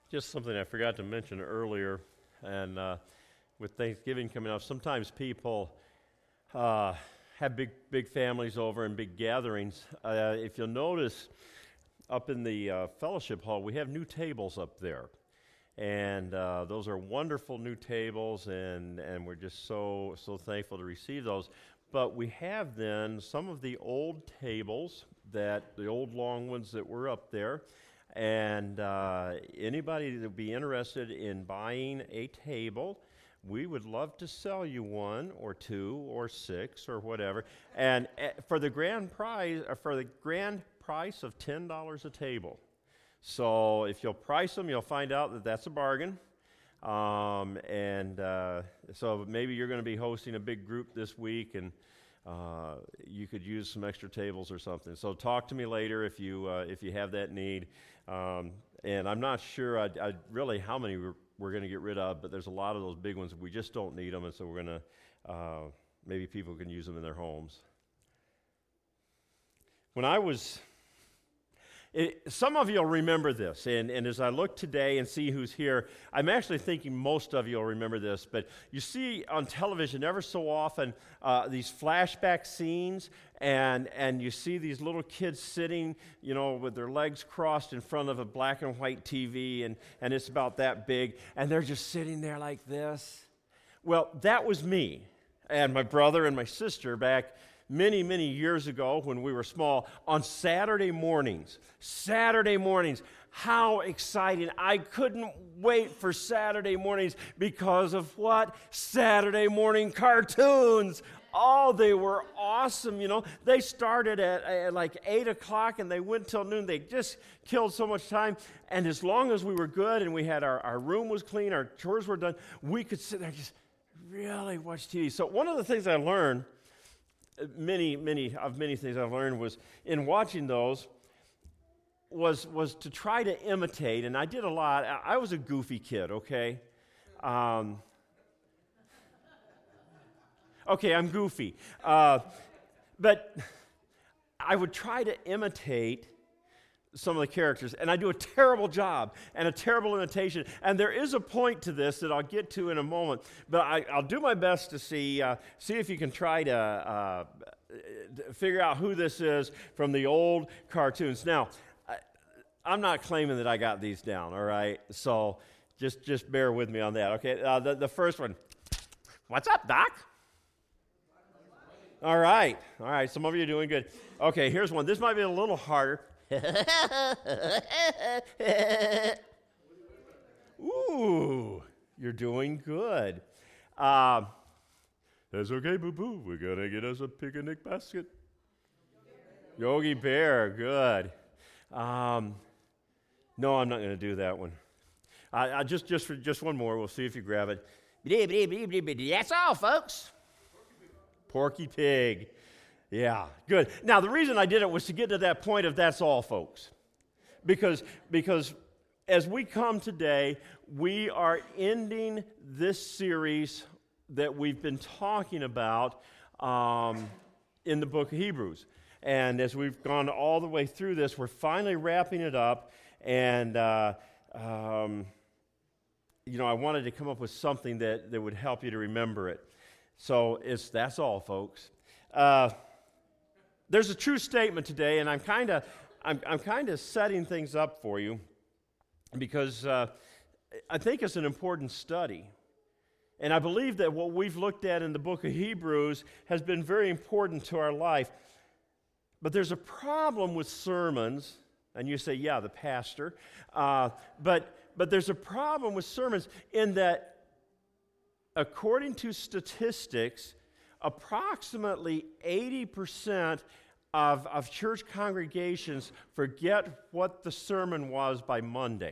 Just something I forgot to mention earlier, and with Thanksgiving coming up, sometimes people have big families over and big gatherings. If you'll notice, up in the fellowship hall, we have new tables up there, and those are wonderful new tables, and we're just so thankful to receive those. But we have then some of the old tables, the old long ones that were up there. And anybody that would be interested in buying a table, we would love to sell you one or two or six or whatever. And for the grand price of $10 a table. So if you'll price them, you'll find out that that's a bargain. So maybe you're going to be hosting a big group this week, and you could use some extra tables or something. So talk to me later if you have that need. And I'm not sure I really how many we're going to get rid of, but there's a lot of those big ones. We just don't need them, and so we're going to maybe people can use them in their homes. When I was some of you will remember this, and as I look today and see who's here, I'm actually thinking most of you will remember this, but you see on television ever so often these flashback scenes, and you see these little kids sitting, with their legs crossed in front of a black and white TV, and it's about that big, and they're just sitting there like this. Well, that was me and my brother and my sister back many, many years ago when we were small, on Saturday mornings. How exciting. I couldn't wait for Saturday mornings because of what? Saturday morning cartoons. Oh, they were awesome, They started at like 8 o'clock and they went till noon. They just killed so much time. And as long as we were good and we had our room was clean, our chores were done, we could sit there and just really watch TV. So one of the things I learned, many things I've learned was in watching those was to try to imitate, and I did a lot. I was a goofy kid, okay? Okay, I'm goofy. But I would try to imitate some of the characters, and I do a terrible job and a terrible imitation. And there is a point to this that I'll get to in a moment, but I'll do my best to see if you can try to figure out who this is from the old cartoons. Now, I'm not claiming that I got these down, all right? So just bear with me on that, okay? The first one, what's up, Doc? All right. Some of you are doing good. Okay, here's one. This might be a little harder. Ooh, you're doing good. That's okay, boo-boo. We're going to get us a picnic basket. Yogi Bear, good. No, I'm not going to do that one. Just one more. We'll see if you grab it. That's all, folks. Porky Pig. Yeah, good. Now, the reason I did it was to get to that point of that's all, folks. Because as we come today, we are ending this series that we've been talking about in the book of Hebrews. And as we've gone all the way through this, we're finally wrapping it up. And, I wanted to come up with something that would help you to remember it. So that's all, folks. There's a true statement today, and I'm kind of setting things up for you because I think it's an important study. And I believe that what we've looked at in the book of Hebrews has been very important to our life. But there's a problem with sermons, and you say, yeah, the pastor. But there's a problem with sermons in that, according to statistics, approximately 80% of church congregations forget what the sermon was by Monday.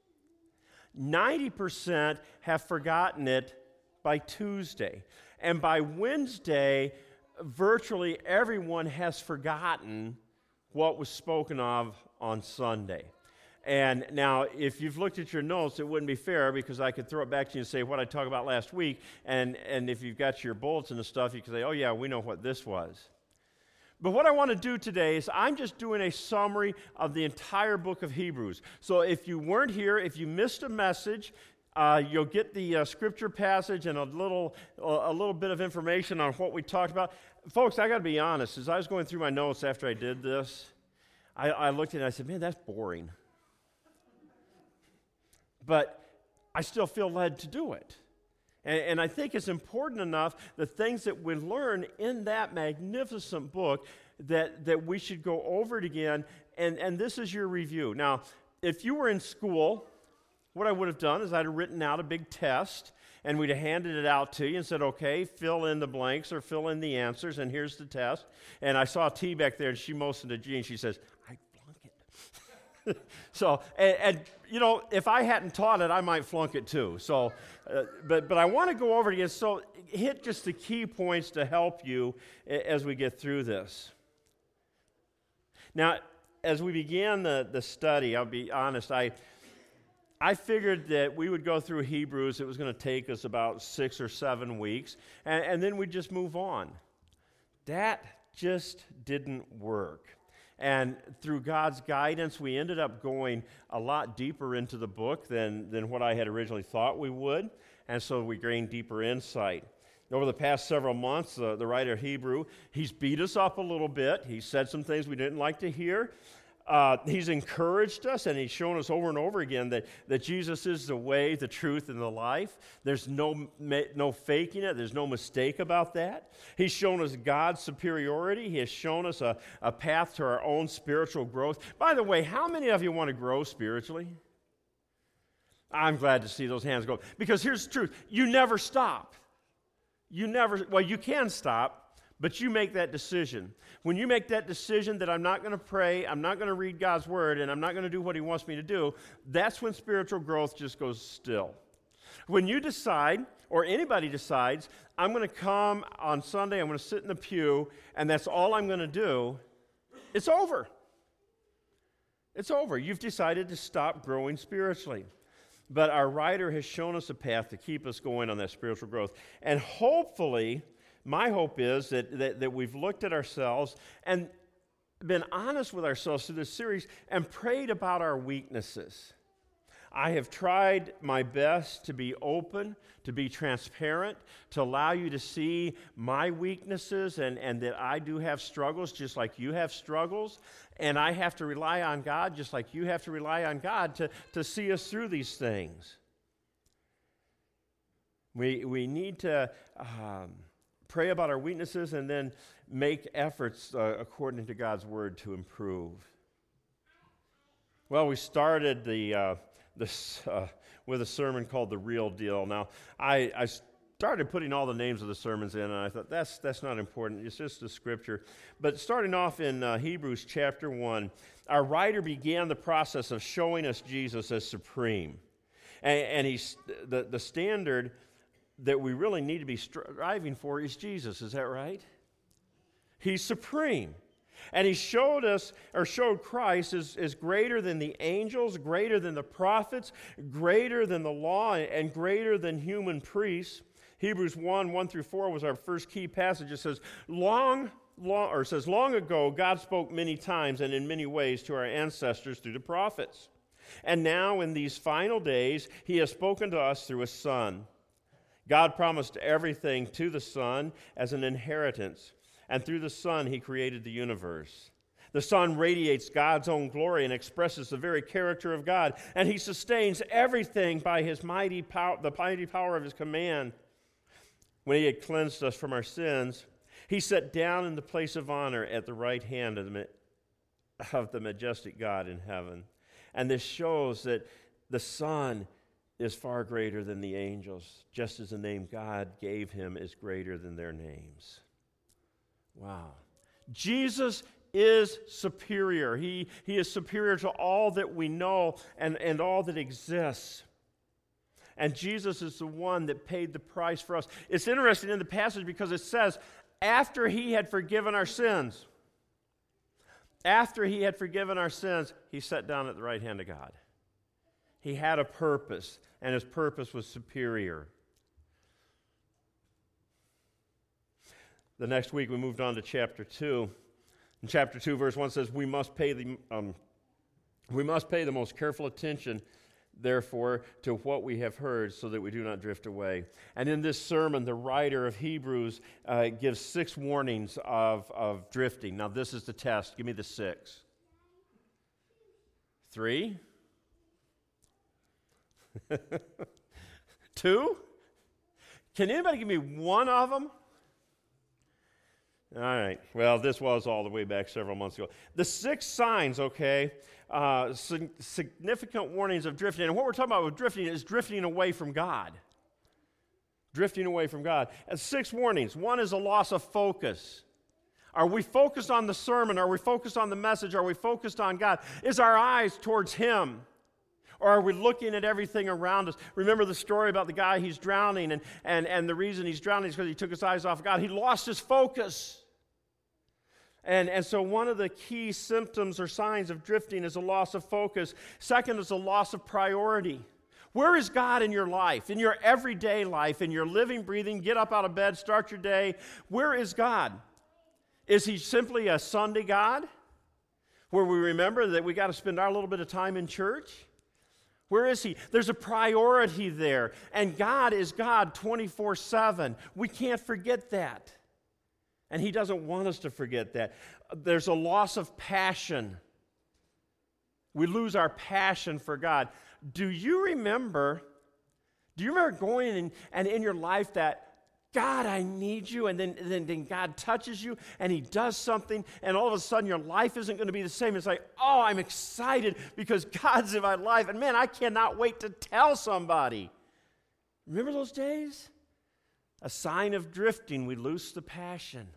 90% have forgotten it by Tuesday. And by Wednesday, virtually everyone has forgotten what was spoken of on Sunday. And now, if you've looked at your notes, it wouldn't be fair because I could throw it back to you and say what I talked about last week. And if you've got your bulletin and stuff, you can say, oh, yeah, we know what this was. But what I want to do today is I'm just doing a summary of the entire book of Hebrews. So if you weren't here, if you missed a message, you'll get the scripture passage and a little bit of information on what we talked about. Folks, I got to be honest. As I was going through my notes after I did this, I looked at it and I said, man, that's boring. But I still feel led to do it. And I think it's important enough, the things that we learn in that magnificent book, that we should go over it again. And this is your review. Now, if you were in school, what I would have done is I'd have written out a big test, and we'd have handed it out to you and said, okay, fill in the blanks or fill in the answers, and here's the test. And I saw T back there, and she motioned to G, and she says, I flunk it. So, and you know, if I hadn't taught it, I might flunk it too. So, but I want to go over it again. So hit just the key points to help you as we get through this. Now, as we began the study, I'll be honest, I figured that we would go through Hebrews. It was going to take us about 6 or 7 weeks, and then we'd just move on. That just didn't work. And through God's guidance, we ended up going a lot deeper into the book than what I had originally thought we would, and so we gained deeper insight. Over the past several months, the writer of Hebrew, he's beat us up a little bit. He said some things we didn't like to hear. He's encouraged us, and he's shown us over and over again that Jesus is the way, the truth, and the life. There's no faking it. There's no mistake about that. He's shown us God's superiority. He has shown us a path to our own spiritual growth. By the way, how many of you want to grow spiritually? I'm glad to see those hands go. Because here's the truth. You never stop. You can stop, but you make that decision. When you make that decision that I'm not going to pray, I'm not going to read God's word, and I'm not going to do what he wants me to do, that's when spiritual growth just goes still. When you decide, or anybody decides, I'm going to come on Sunday, I'm going to sit in the pew, and that's all I'm going to do, it's over. It's over. You've decided to stop growing spiritually. But our writer has shown us a path to keep us going on that spiritual growth. And hopefully, my hope is that we've looked at ourselves and been honest with ourselves through this series and prayed about our weaknesses. I have tried my best to be open, to be transparent, to allow you to see my weaknesses and that I do have struggles just like you have struggles. And I have to rely on God just like you have to rely on God to see us through these things. We need to pray about our weaknesses and then make efforts according to God's word to improve. Well, we started this with a sermon called The Real Deal. Now, I started putting all the names of the sermons in, and I thought, that's not important. It's just the scripture. But starting off in Hebrews chapter 1, our writer began the process of showing us Jesus as supreme. And he's the standard that we really need to be striving for is Jesus. Is that right? He's supreme. And he showed Christ as greater than the angels, greater than the prophets, greater than the law, and greater than human priests. Hebrews 1:1-4 was our first key passage. It says, long ago, God spoke many times and in many ways to our ancestors through the prophets. And now in these final days, he has spoken to us through his Son. God promised everything to the Son as an inheritance. And through the Son, he created the universe. The Son radiates God's own glory and expresses the very character of God. And he sustains everything by his mighty power, the mighty power of his command. When he had cleansed us from our sins, he sat down in the place of honor at the right hand of the majestic God in heaven. And this shows that the Son is far greater than the angels, just as the name God gave him is greater than their names. Wow. Jesus is superior. He is superior to all that we know and all that exists. And Jesus is the one that paid the price for us. It's interesting in the passage because it says, after he had forgiven our sins, he sat down at the right hand of God. He had a purpose, and his purpose was superior. The next week we moved on to chapter 2. In chapter 2, verse 1 says, we must pay the most careful attention, therefore, to what we have heard so that we do not drift away. And in this sermon, the writer of Hebrews gives 6 warnings of drifting. Now, this is the test. Give me the 6. 3? 2? Can anybody give me one of them? All right. Well, this was all the way back several months ago. The 6 signs, okay, significant warnings of drifting. And what we're talking about with drifting is drifting away from God. Drifting away from God. And 6 warnings. 1 is a loss of focus. Are we focused on the sermon? Are we focused on the message? Are we focused on God? Is our eyes towards Him? Or are we looking at everything around us? Remember the story about the guy, he's drowning, and the reason he's drowning is because he took his eyes off God. He lost his focus. And so one of the key symptoms or signs of drifting is a loss of focus. Second is a loss of priority. Where is God in your life, in your everyday life, in your living, breathing, get up out of bed, start your day? Where is God? Is He simply a Sunday God where we remember that we got to spend our little bit of time in church? Where is He? There's a priority there. And God is God 24/7. We can't forget that. And He doesn't want us to forget that. There's a loss of passion. We lose our passion for God. Do you remember going and in your life that, God, I need you, and then God touches you, and He does something, and all of a sudden your life isn't going to be the same. It's like, oh, I'm excited because God's in my life, and man, I cannot wait to tell somebody. Remember those days? A sign of drifting, we lose the passion.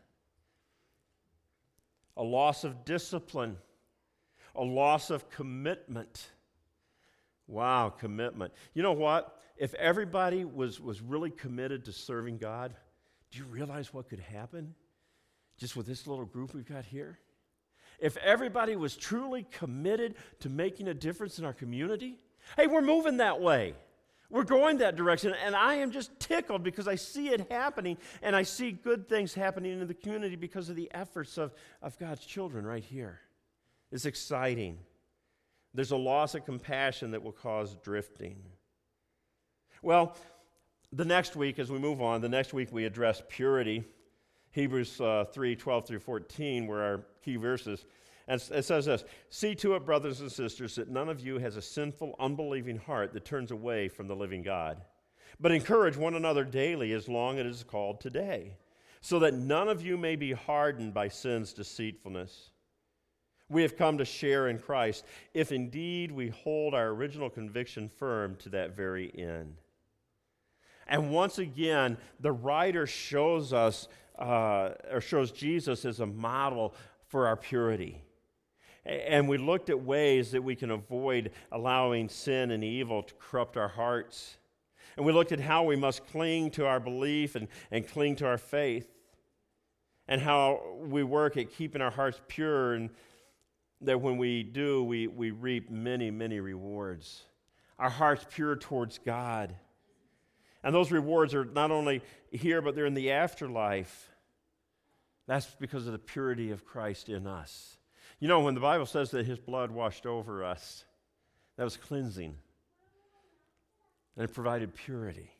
A loss of discipline. A loss of commitment. Wow, commitment. You know what? If everybody was really committed to serving God, do you realize what could happen just with this little group we've got here? If everybody was truly committed to making a difference in our community, hey, we're moving that way. We're going that direction, and I am just tickled because I see it happening, and I see good things happening in the community because of the efforts of God's children right here. It's exciting. There's a loss of compassion that will cause drifting. Well, the next week, as we move on, we address purity. Hebrews 3:12 through 14 were our key verses. And it says this, see to it, brothers and sisters, that none of you has a sinful, unbelieving heart that turns away from the living God. But encourage one another daily as long as it is called today, so that none of you may be hardened by sin's deceitfulness. We have come to share in Christ, if indeed we hold our original conviction firm to that very end. And once again, the writer shows us, or shows Jesus as a model for our purity. And we looked at ways that we can avoid allowing sin and evil to corrupt our hearts. And we looked at how we must cling to our belief and cling to our faith. And how we work at keeping our hearts pure, and that when we do, we reap many, many rewards. Our hearts pure towards God. And those rewards are not only here, but they're in the afterlife. That's because of the purity of Christ in us. You know, when the Bible says that His blood washed over us, that was cleansing. And it provided purity.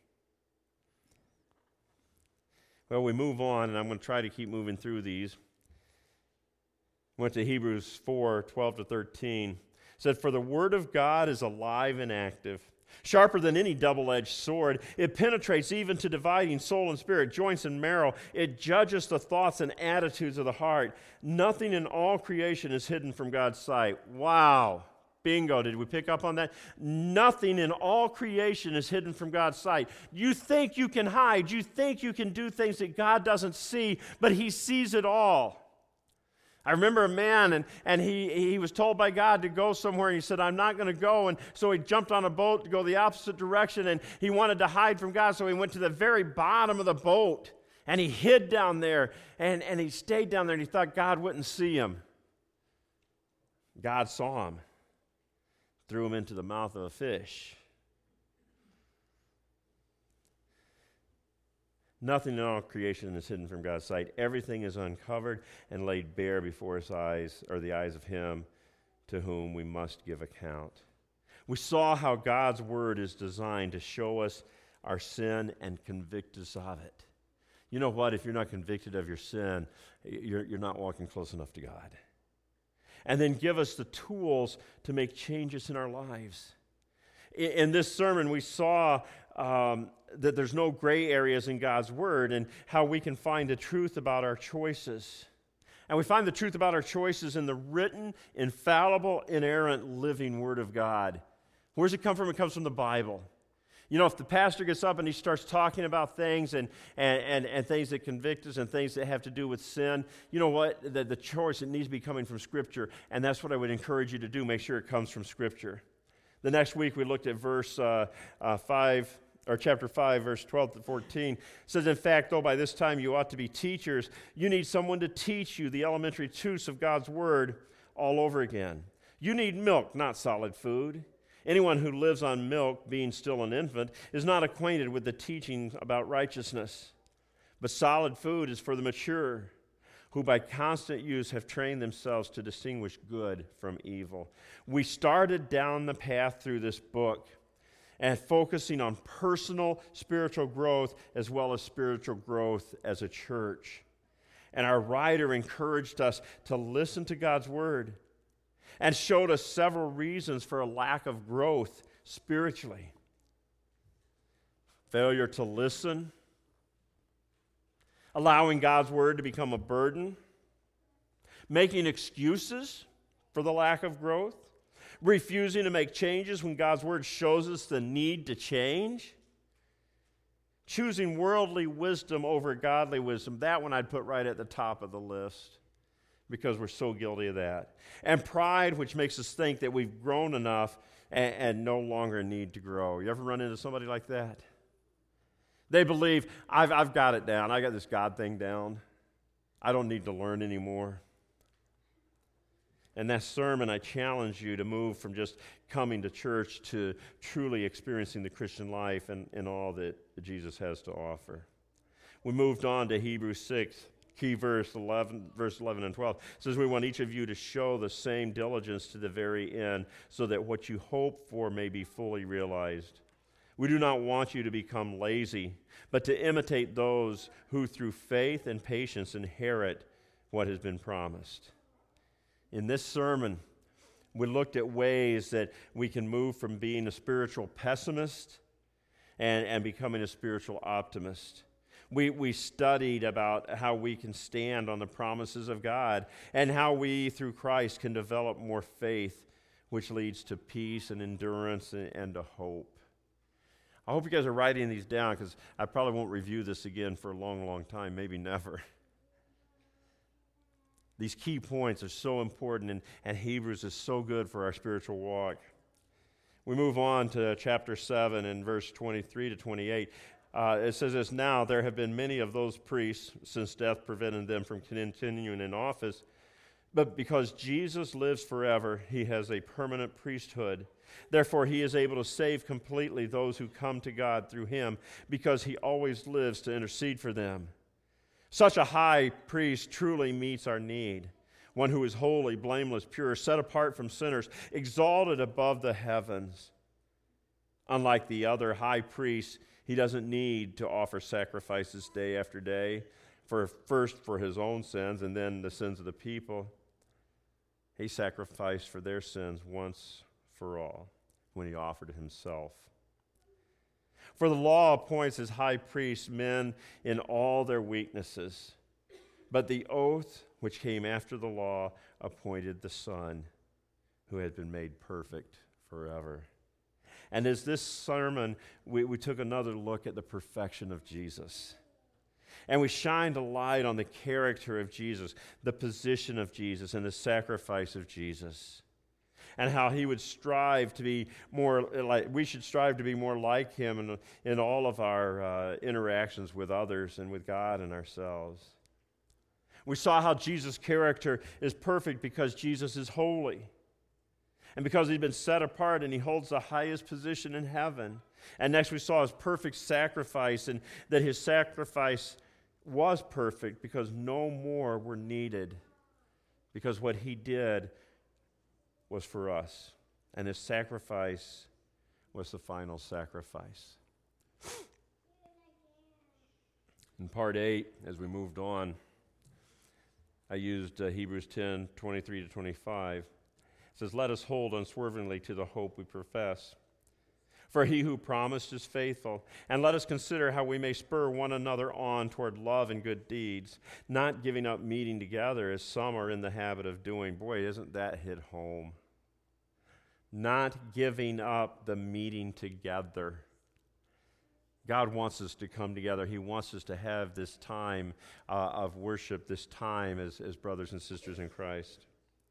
Well, we move on, and I'm going to try to keep moving through these. Went to Hebrews 4:12 to 13. It said, for the word of God is alive and active, sharper than any double-edged sword. It penetrates even to dividing soul and spirit, joints and marrow. It judges the thoughts and attitudes of the heart. Nothing in all creation is hidden from God's sight. Wow. Bingo. Did we pick up on that? Nothing in all creation is hidden from God's sight. You think you can hide. You think you can do things that God doesn't see, but He sees it all. I remember a man, and he was told by God to go somewhere, and he said, I'm not going to go. And so he jumped on a boat to go the opposite direction, and he wanted to hide from God, so he went to the very bottom of the boat, and he hid down there, and he stayed down there, and he thought God wouldn't see him. God saw him, threw him into the mouth of a fish. Nothing in all creation is hidden from God's sight. Everything is uncovered and laid bare before his eyes, or the eyes of him to whom we must give account. We saw how God's word is designed to show us our sin and convict us of it. You know what? If you're not convicted of your sin, you're not walking close enough to God. And then give us the tools to make changes in our lives. In this sermon, we saw that there's no gray areas in God's word and how we can find the truth about our choices. And we find the truth about our choices in the written, infallible, inerrant, living word of God. Where does it come from? It comes from the Bible. You know, if the pastor gets up and he starts talking about things and things that convict us and things that have to do with sin, you know what? The choice, it needs to be coming from Scripture, and that's what I would encourage you to do. Make sure it comes from Scripture. The next week we looked at chapter 5, verse 12 to 14. It says, in fact, though by this time you ought to be teachers, you need someone to teach you the elementary truths of God's word all over again. You need milk, not solid food. Anyone who lives on milk, being still an infant, is not acquainted with the teaching about righteousness. But solid food is for the mature, who by constant use have trained themselves to distinguish good from evil. We started down the path through this book and focusing on personal spiritual growth as well as spiritual growth as a church. And our writer encouraged us to listen to God's word and showed us several reasons for a lack of growth spiritually. Failure to listen, allowing God's word to become a burden, making excuses for the lack of growth, refusing to make changes when God's word shows us the need to change, choosing worldly wisdom over godly wisdom. That one I'd put right at the top of the list because we're so guilty of that. And pride, which makes us think that we've grown enough and no longer need to grow. You ever run into somebody like that? They believe, I've got it down. I got this God thing down. I don't need to learn anymore. In that sermon, I challenge you to move from just coming to church to truly experiencing the Christian life and all that Jesus has to offer. We moved on to Hebrews 6, key verse 11 and 12. It says, we want each of you to show the same diligence to the very end so that what you hope for may be fully realized. We do not want you to become lazy, but to imitate those who through faith and patience inherit what has been promised. In this sermon, we looked at ways that we can move from being a spiritual pessimist and becoming a spiritual optimist. We studied about how we can stand on the promises of God and how we, through Christ, can develop more faith, which leads to peace and endurance and to hope. I hope you guys are writing these down because I probably won't review this again for a long, long time, maybe never. These key points are so important, and Hebrews is so good for our spiritual walk. We move on to chapter 7 and verse 23 to 28. It says this, now there have been many of those priests, since death prevented them from continuing in office, but because Jesus lives forever, he has a permanent priesthood. Therefore, he is able to save completely those who come to God through him, because he always lives to intercede for them. Such a high priest truly meets our need, one who is holy, blameless, pure, set apart from sinners, exalted above the heavens. Unlike the other high priests, he doesn't need to offer sacrifices day after day, first for his own sins and then the sins of the people. He sacrificed for their sins once for all when he offered himself. For the law appoints as high priests men in all their weaknesses, but the oath which came after the law appointed the Son, who had been made perfect forever. And as this sermon, we took another look at the perfection of Jesus. And we shined a light on the character of Jesus, the position of Jesus, and the sacrifice of Jesus. And how he would strive to be more like, we should strive to be more like him in all of our interactions with others and with God and ourselves. We saw how Jesus' character is perfect because Jesus is holy. and because he's been set apart and he holds the highest position in heaven. And next we saw his perfect sacrifice, and that his sacrifice was perfect because no more were needed, because what he did was for us, and his sacrifice was the final sacrifice. In part 8, as we moved on, I used Hebrews 10, 23 to 25. It says, "Let us hold unswervingly to the hope we profess. For he who promised is faithful. And let us consider how we may spur one another on toward love and good deeds, not giving up meeting together as some are in the habit of doing." Boy, isn't that hit home? Not giving up the meeting together. God wants us to come together. He wants us to have this time of worship, this time as brothers and sisters in Christ.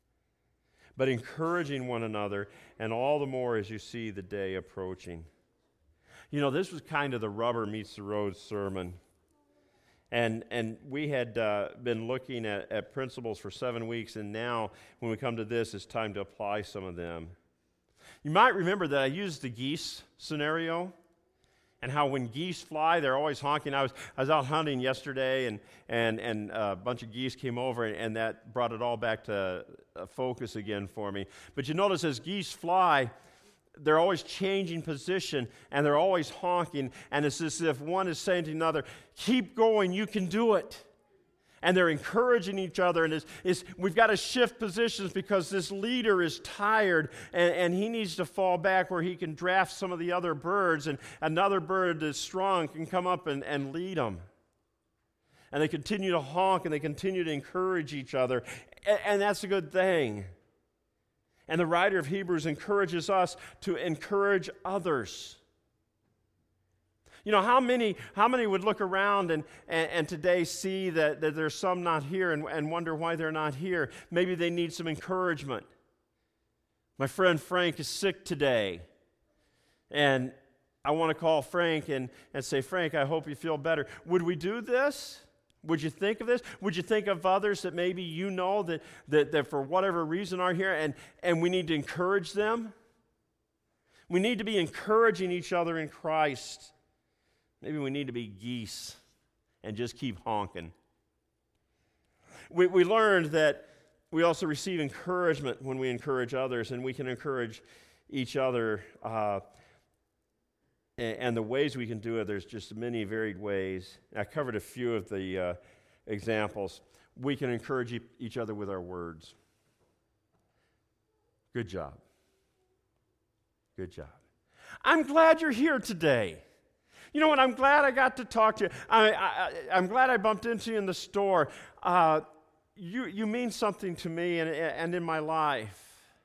But encouraging one another, and all the more as you see the day approaching. You know, this was kind of the rubber meets the road sermon. And we had been looking at principles for 7 weeks, and now when we come to this, it's time to apply some of them. You might remember that I used the geese scenario, and how when geese fly, they're always honking. I was out hunting yesterday, and a bunch of geese came over, and that brought it all back to focus again for me. But you notice as geese fly, they're always changing position, and they're always honking, and it's as if one is saying to another, "Keep going, you can do it." And they're encouraging each other, and we've got to shift positions because this leader is tired, and he needs to fall back where he can draft some of the other birds, and another bird that's strong can come up and lead them. And they continue to honk, and they continue to encourage each other, and that's a good thing. And the writer of Hebrews encourages us to encourage others. You know, how many would look around and today see that there's some not here and wonder why they're not here? Maybe they need some encouragement. My friend Frank is sick today, and I want to call Frank and say, "Frank, I hope you feel better." Would we do this? Would you think of this? Would you think of others that maybe you know that for whatever reason are here, and we need to encourage them? We need to be encouraging each other in Christ. Maybe we need to be geese and just keep honking. We learned that we also receive encouragement when we encourage others, and we can encourage each other. And the ways we can do it, there's just many varied ways. I covered a few of the examples. We can encourage each other with our words. Good job. Good job. I'm glad you're here today. You know what? I'm glad I got to talk to you. I'm glad I bumped into you in the store. You mean something to me and in my life.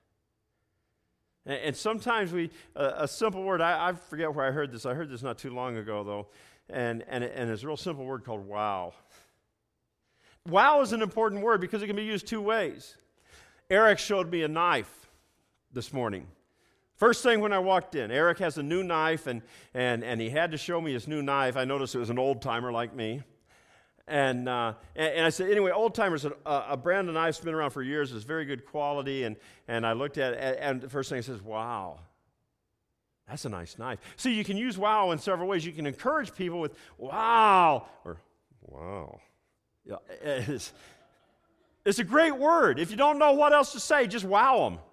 And sometimes a simple word, I forget where I heard this. I heard this not too long ago, though. And it's a real simple word called wow. Wow is an important word because it can be used two ways. Eric showed me a knife this morning. First thing when I walked in, Eric has a new knife, and he had to show me his new knife. I noticed it was an old-timer like me. And I said, anyway, old-timer's a brand of knife that's been around for years. It's very good quality. And I looked at it, and the first thing it says, wow, that's a nice knife. See, you can use wow in several ways. You can encourage people with wow, or wow. Yeah, it's a great word. If you don't know what else to say, just wow them.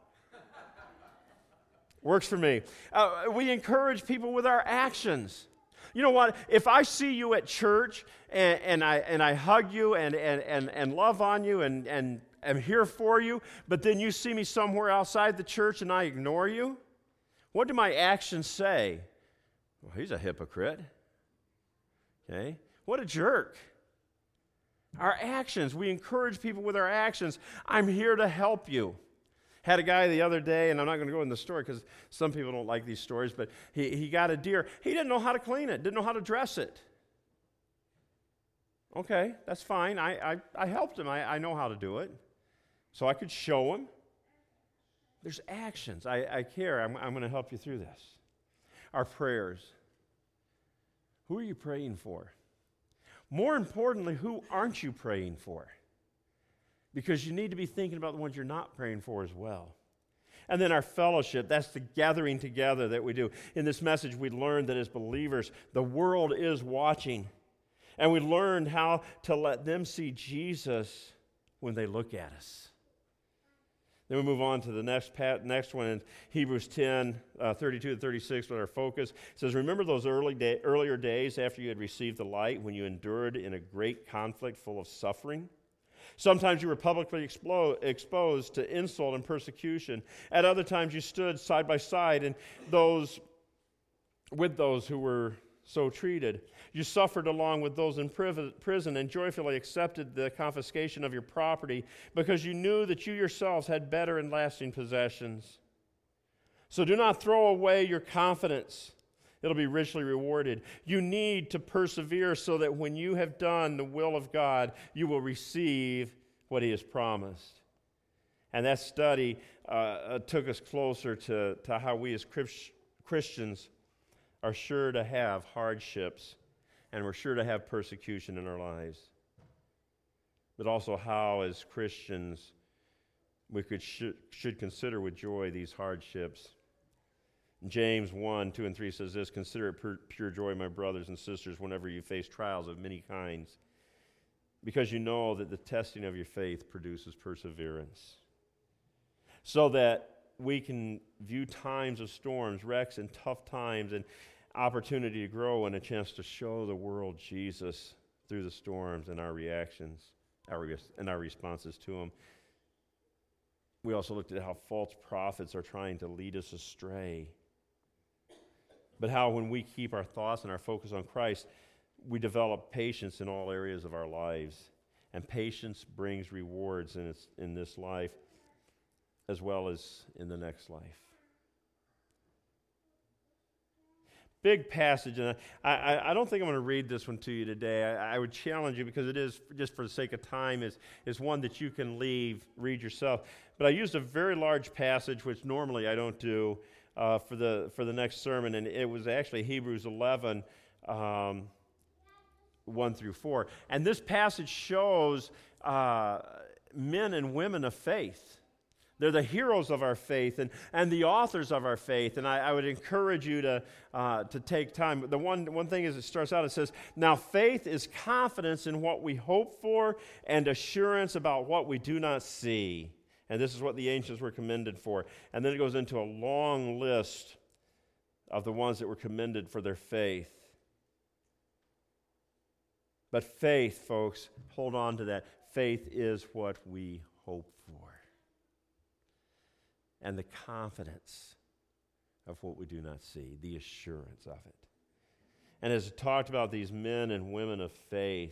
Works for me. We encourage people with our actions. You know what? If I see you at church and I hug you and love on you and am here for you, but then you see me somewhere outside the church and I ignore you, what do my actions say? Well, he's a hypocrite. Okay? What a jerk. Our actions. We encourage people with our actions. I'm here to help you. Had a guy the other day, and I'm not going to go in the story because some people don't like these stories, but he got a deer. He didn't know how to clean it, didn't know how to dress it. Okay, that's fine. I helped him. I know how to do it. So I could show him. There's actions. I care. I'm going to help you through this. Our prayers. Who are you praying for? More importantly, who aren't you praying for? Because you need to be thinking about the ones you're not praying for as well. And then our fellowship, that's the gathering together that we do. In this message, we learned that as believers, the world is watching. And we learned how to let them see Jesus when they look at us. Then we move on to the next one in Hebrews 10, 32 to 36 with our focus. It says, remember those earlier days after you had received the light when you endured in a great conflict full of suffering? Sometimes you were publicly exposed to insult and persecution. At other times you stood side by side with those who were so treated. You suffered along with those in prison and joyfully accepted the confiscation of your property because you knew that you yourselves had better and lasting possessions. So do not throw away your confidence. It'll be richly rewarded. You need to persevere so that when you have done the will of God, you will receive what He has promised. And that study took us closer to how we as Christians are sure to have hardships and we're sure to have persecution in our lives. But also how as Christians we should consider with joy these hardships. James 1, 2, and 3 says this, consider it pure joy, my brothers and sisters, whenever you face trials of many kinds, because you know that the testing of your faith produces perseverance. So that we can view times of storms, wrecks, and tough times, and opportunity to grow and a chance to show the world Jesus through the storms and our reactions, and our responses to them. We also looked at how false prophets are trying to lead us astray. But how when we keep our thoughts and our focus on Christ, we develop patience in all areas of our lives. And patience brings rewards in this life as well as in the next life. Big passage, and I don't think I'm going to read this one to you today. I would challenge you because it is, just for the sake of time, is one that you can read yourself. But I used a very large passage, which normally I don't do, for the next sermon, and it was actually Hebrews 11, 1 through 4. And this passage shows men and women of faith. They're the heroes of our faith and the authors of our faith. And I would encourage you to take time. The one thing is, it starts out, it says, now faith is confidence in what we hope for and assurance about what we do not see. And this is what the ancients were commended for. And then it goes into a long list of the ones that were commended for their faith. But faith, folks, hold on to that. Faith is what we hope for. And the confidence of what we do not see, the assurance of it. And as it talked about these men and women of faith,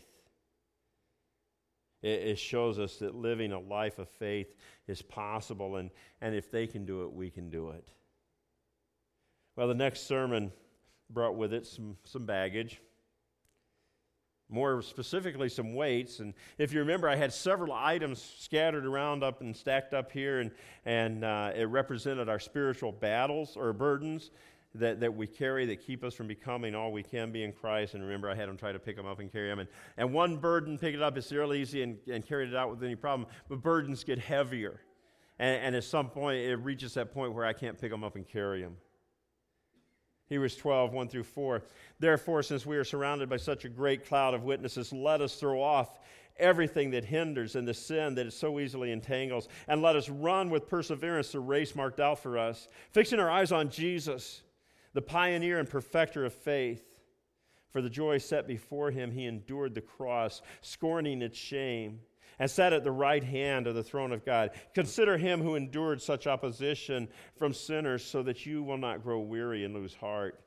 it shows us that living a life of faith is possible, and if they can do it, we can do it. Well, the next sermon brought with it some baggage. More specifically, some weights. And if you remember, I had several items scattered around up and stacked up here, and it represented our spiritual battles or burdens that we carry that keep us from becoming all we can be in Christ. And remember, I had them try to pick them up and carry them. And one burden, pick it up, it's real easy and carry it out with any problem. But burdens get heavier. And at some point, it reaches that point where I can't pick them up and carry them. Hebrews 12, 1 through 4. Therefore, since we are surrounded by such a great cloud of witnesses, let us throw off everything that hinders and the sin that so easily entangles, and let us run with perseverance the race marked out for us, fixing our eyes on Jesus, the pioneer and perfecter of faith. For the joy set before him, he endured the cross, scorning its shame, and sat at the right hand of the throne of God. Consider him who endured such opposition from sinners so that you will not grow weary and lose heart.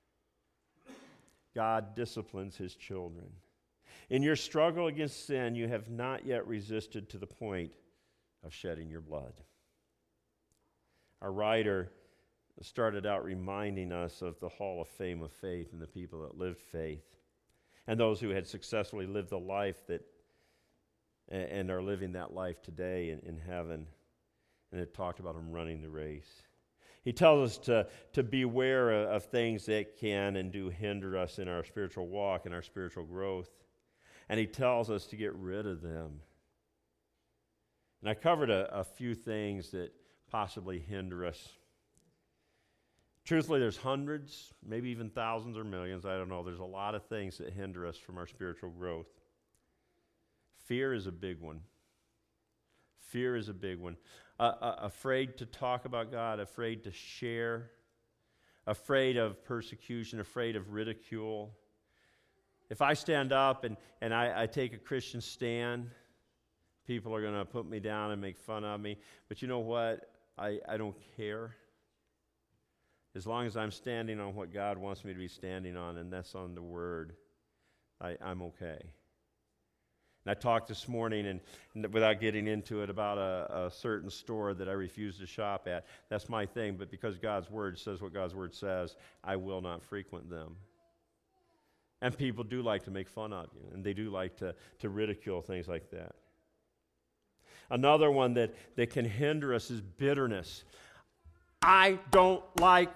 God disciplines his children. In your struggle against sin, you have not yet resisted to the point of shedding your blood. Our writer started out reminding us of the Hall of Fame of faith and the people that lived faith and those who had successfully lived the life that and are living that life today in heaven. And it talked about him running the race. He tells us to beware of things that can and do hinder us in our spiritual walk and our spiritual growth. And he tells us to get rid of them. And I covered a few things that possibly hinder us. Truthfully, there's hundreds, maybe even thousands or millions, I don't know. There's a lot of things that hinder us from our spiritual growth. Fear is a big one. Fear is a big one. Afraid to talk about God, afraid to share, afraid of persecution, afraid of ridicule. If I stand up and I take a Christian stand, people are going to put me down and make fun of me. But you know what? I don't care. As long as I'm standing on what God wants me to be standing on, and that's on the Word, I'm okay. And I talked this morning, and without getting into it, about a certain store that I refuse to shop at. That's my thing, but because God's Word says what God's Word says, I will not frequent them. And people do like to make fun of you, and they do like to ridicule things like that. Another one that can hinder us is bitterness. I don't like.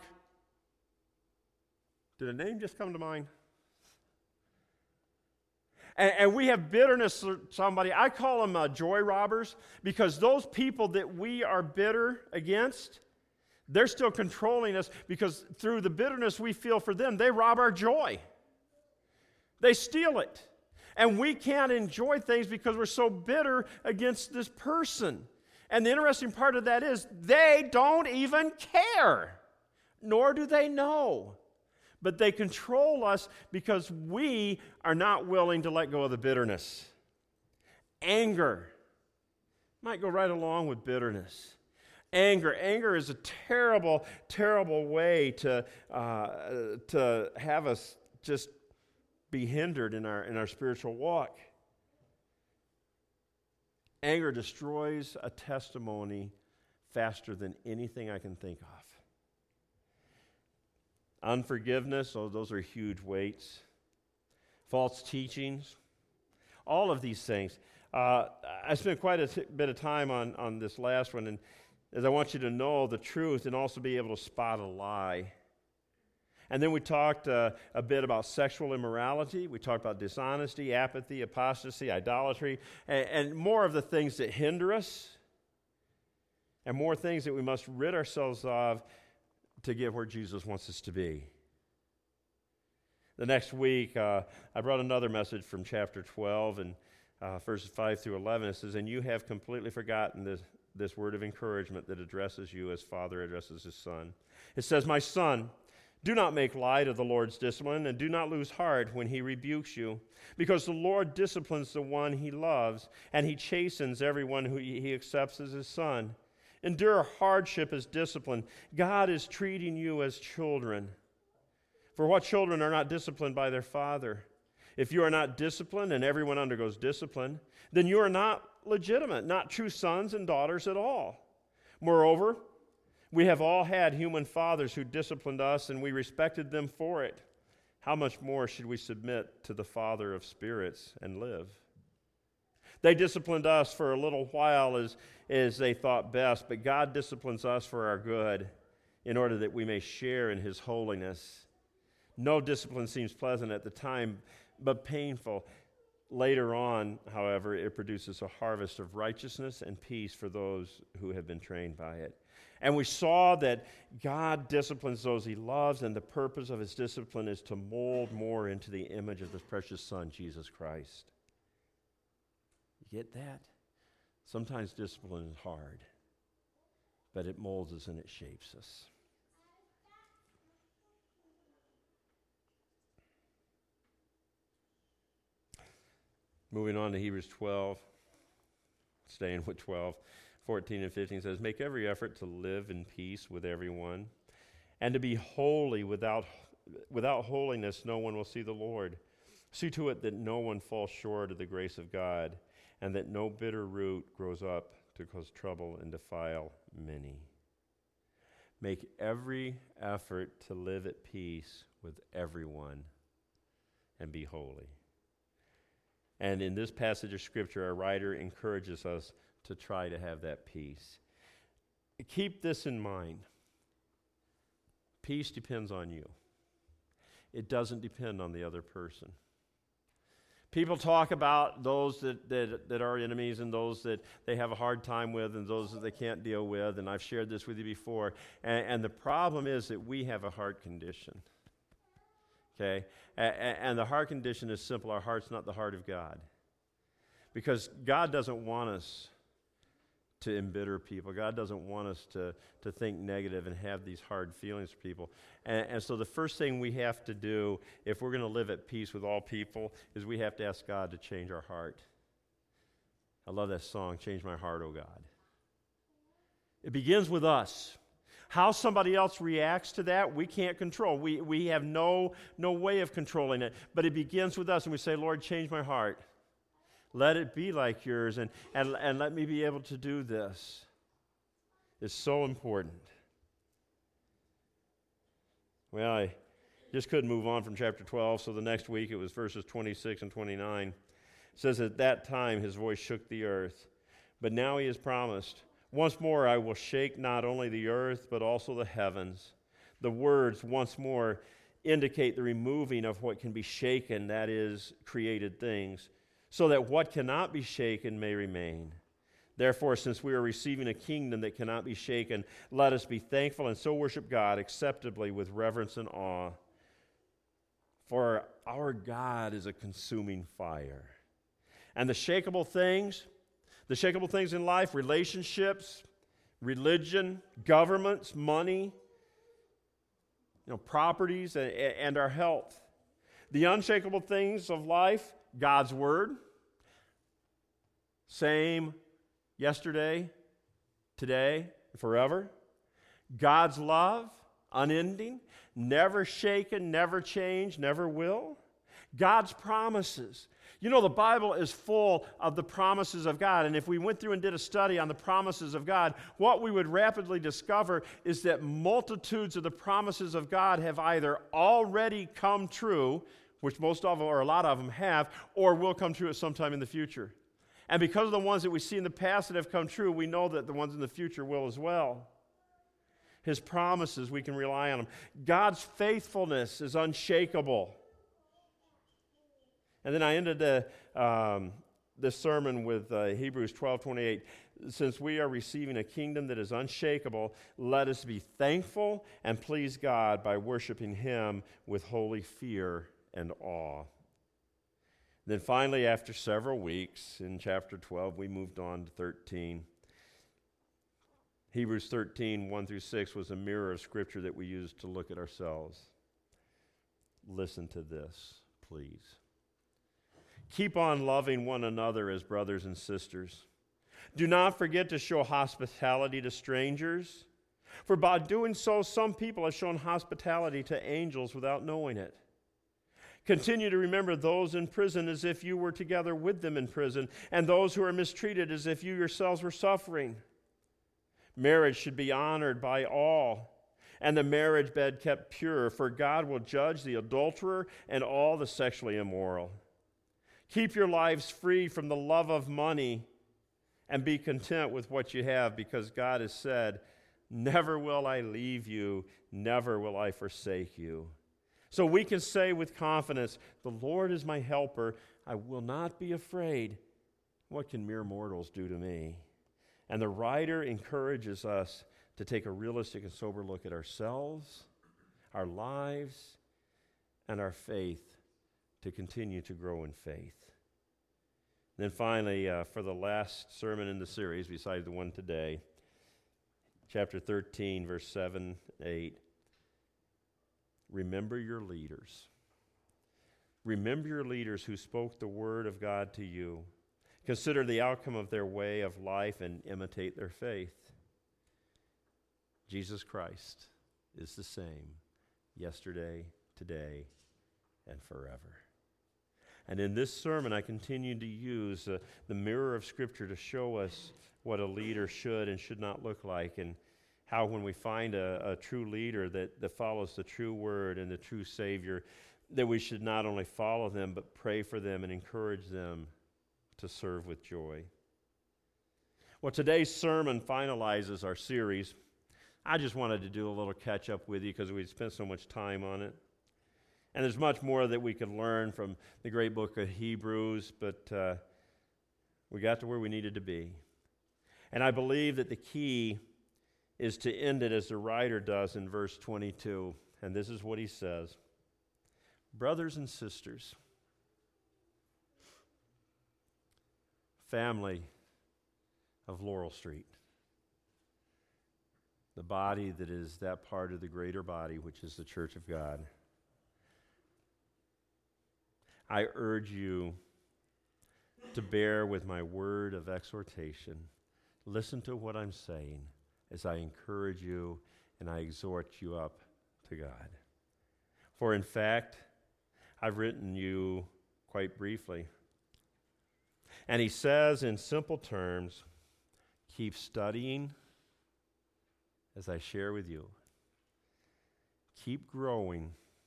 Did a name just come to mind? And we have bitterness for somebody. I call them joy robbers, because those people that we are bitter against, they're still controlling us, because through the bitterness we feel for them, they rob our joy. They steal it. And we can't enjoy things because we're so bitter against this person. And the interesting part of that is they don't even care, nor do they know. But they control us because we are not willing to let go of the bitterness. Anger might go right along with bitterness. Anger is a terrible, terrible way to have us just be hindered in our spiritual walk. Anger destroys a testimony faster than anything I can think of. Unforgiveness, those are huge weights. False teachings, all of these things. I spent quite a bit of time on this last one, and as I want you to know the truth and also be able to spot a lie. And then we talked a bit about sexual immorality. We talked about dishonesty, apathy, apostasy, idolatry, and more of the things that hinder us, and more things that we must rid ourselves of to get where Jesus wants us to be. The next week, I brought another message from chapter 12, and verses 5 through 11. It says, "And you have completely forgotten this word of encouragement that addresses you as Father addresses his Son. It says, 'My son, do not make light of the Lord's discipline, and do not lose heart when he rebukes you, because the Lord disciplines the one he loves, and he chastens everyone who he accepts as his son. Endure hardship as discipline. God is treating you as children. For what children are not disciplined by their father? If you are not disciplined, and everyone undergoes discipline, then you are not legitimate, not true sons and daughters at all. Moreover, we have all had human fathers who disciplined us, and we respected them for it. How much more should we submit to the Father of spirits and live? They disciplined us for a little while as they thought best, but God disciplines us for our good, in order that we may share in his holiness. No discipline seems pleasant at the time, but painful. Later on, however, it produces a harvest of righteousness and peace for those who have been trained by it." And we saw that God disciplines those he loves, and the purpose of his discipline is to mold more into the image of his precious Son, Jesus Christ. You get that? Sometimes discipline is hard, but it molds us and it shapes us. Moving on to Hebrews 12, staying with 12, 14 and 15 says, "Make every effort to live in peace with everyone, and to be holy. Without holiness no one will see the Lord. See to it that no one falls short of the grace of God, and that no bitter root grows up to cause trouble and defile many. Make every effort to live at peace with everyone and be holy." And in this passage of Scripture, our writer encourages us to try to have that peace. Keep this in mind. Peace depends on you. It doesn't depend on the other person. People talk about those that are enemies and those that they have a hard time with and those that they can't deal with, and I've shared this with you before. And the problem is that we have a heart condition, okay? And the heart condition is simple. Our heart's not the heart of God. Because God doesn't want us to embitter people. God doesn't want us to think negative and have these hard feelings for people. And so the first thing we have to do if we're going to live at peace with all people is we have to ask God to change our heart. I love that song, Change My Heart, O God. It begins with us. How somebody else reacts to that, we can't control. We have no way of controlling it. But it begins with us, and we say, Lord, change my heart. Let it be like yours, and let me be able to do this. It's so important. Well, I just couldn't move on from chapter 12, so the next week it was verses 26 and 29. It says, at that time his voice shook the earth, but now he has promised, once more I will shake not only the earth, but also the heavens. The words, once more, indicate the removing of what can be shaken, that is, created things, so that what cannot be shaken may remain. Therefore, since we are receiving a kingdom that cannot be shaken, let us be thankful and so worship God acceptably with reverence and awe. For our God is a consuming fire. And the shakable things in life, relationships, religion, governments, money, properties, and our health. The unshakable things of life, God's Word, same yesterday, today, forever. God's love, unending, never shaken, never changed, never will. God's promises. The Bible is full of the promises of God, and if we went through and did a study on the promises of God, what we would rapidly discover is that multitudes of the promises of God have either already come true, which most of them, or a lot of them have, or will come true at some time in the future. And because of the ones that we see in the past that have come true, we know that the ones in the future will as well. His promises, we can rely on them. God's faithfulness is unshakable. And then I ended this sermon with Hebrews 12:28. Since we are receiving a kingdom that is unshakable, let us be thankful and please God by worshiping Him with holy fear and awe. Then finally, after several weeks, in chapter 12, we moved on to 13. Hebrews 13, 1 through 6 was a mirror of Scripture that we used to look at ourselves. Listen to this, please. Keep on loving one another as brothers and sisters. Do not forget to show hospitality to strangers, for by doing so, some people have shown hospitality to angels without knowing it. Continue to remember those in prison as if you were together with them in prison, and those who are mistreated as if you yourselves were suffering. Marriage should be honored by all, and the marriage bed kept pure, for God will judge the adulterer and all the sexually immoral. Keep your lives free from the love of money, and be content with what you have, because God has said, never will I leave you, never will I forsake you. So we can say with confidence, the Lord is my helper, I will not be afraid. What can mere mortals do to me? And the writer encourages us to take a realistic and sober look at ourselves, our lives, and our faith to continue to grow in faith. Then finally, for the last sermon in the series, besides the one today, chapter 13, verse 7, 8, remember your leaders. Remember your leaders who spoke the word of God to you. Consider the outcome of their way of life and imitate their faith. Jesus Christ is the same yesterday, today, and forever. And in this sermon, I continue to use the mirror of Scripture to show us what a leader should and should not look like, and how when we find a true leader that follows the true word and the true Savior, that we should not only follow them, but pray for them and encourage them to serve with joy. Well, today's sermon finalizes our series. I just wanted to do a little catch-up with you because we spent so much time on it. And there's much more that we could learn from the great book of Hebrews, but we got to where we needed to be. And I believe that the key is to end it as the writer does in verse 22. And this is what he says. Brothers and sisters, family of Laurel Street, the body that is that part of the greater body, which is the church of God, I urge you to bear with my word of exhortation. Listen to what I'm saying as I encourage you and I exhort you up to God. For in fact, I've written you quite briefly. And he says in simple terms, keep studying as I share with you. Keep growing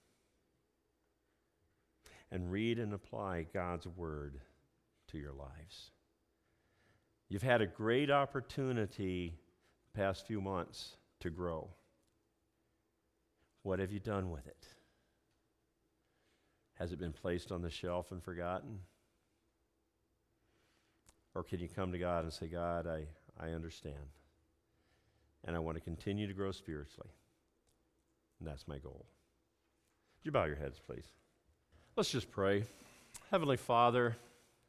and read and apply God's word to your lives. You've had a great opportunity the past few months to grow. What have you done with it? Has it been placed on the shelf and forgotten? Or can you come to God and say, God, I understand, and I want to continue to grow spiritually. And that's my goal. Would you bow your heads, please? Let's just pray. Heavenly Father,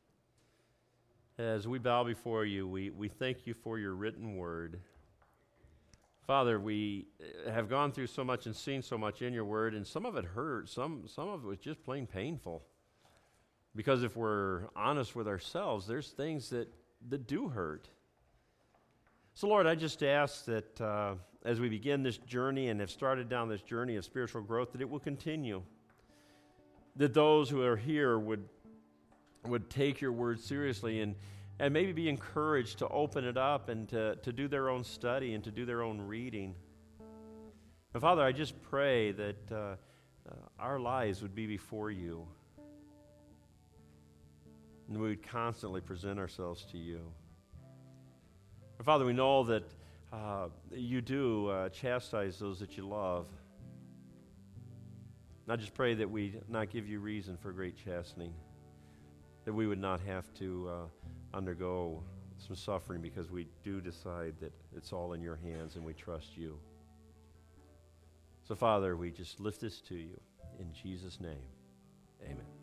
as we bow before you, we thank you for your written word. Father, we have gone through so much and seen so much in your word, and some of it hurt. Some of it was just plain painful. Because if we're honest with ourselves, there's things that do hurt. So, Lord, I just ask that as we begin this journey and have started down this journey of spiritual growth, that it will continue. That those who are here would take your word seriously and maybe be encouraged to open it up and to do their own study and to do their own reading. And Father, I just pray that our lives would be before you. And we would constantly present ourselves to you. And Father, we know that you do chastise those that you love. And I just pray that we not give you reason for great chastening, that we would not have to undergo some suffering because we do decide that it's all in your hands and we trust you. So, Father, we just lift this to you. In Jesus' name, amen.